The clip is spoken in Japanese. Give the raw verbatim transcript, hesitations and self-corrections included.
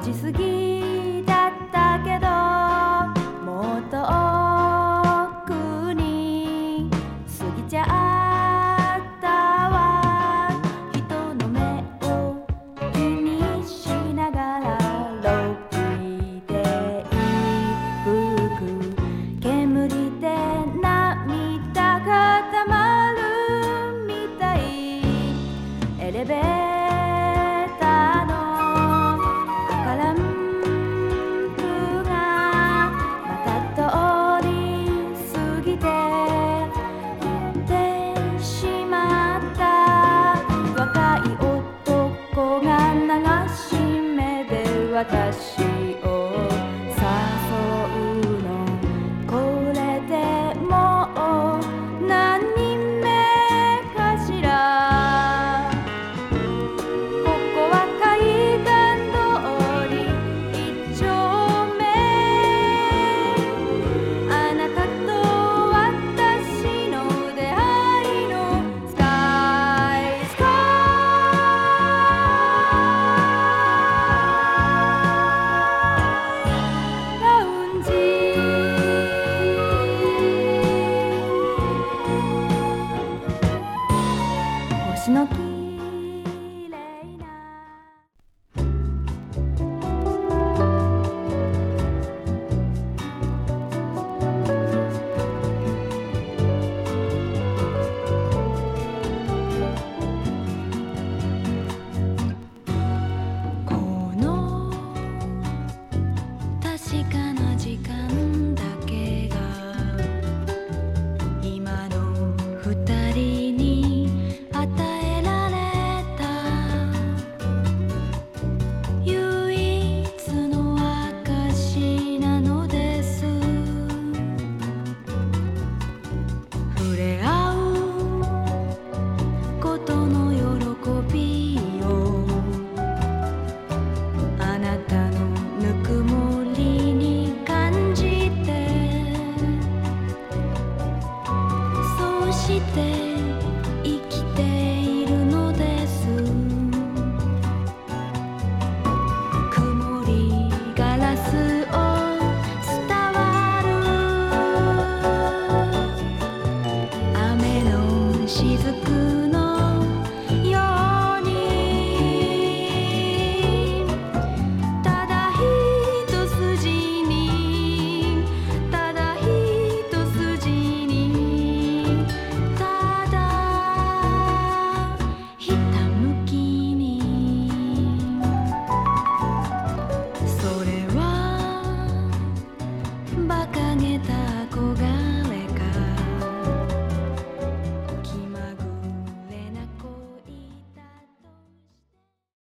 じすぎだったけどもっと奥に過ぎちゃったわ。人の目を気にしながらロビーで一服煙で涙がたまるみたい。エレベーターの赤ランプがまた通り過ぎて行ってしまった。若い男が流し目で私を誘うの。これでもう何人目かしら。ここは海岸通り一丁目。あなたと私の出会いのスカイスカイラウンジ。星のきれいなこの確かな時間だけが今の二人に与えられた唯一の証なのです。触れ合うことの喜びをあなたのぬくもりに感じて、そうして生きているのです。曇りガラスを伝わる雨の雫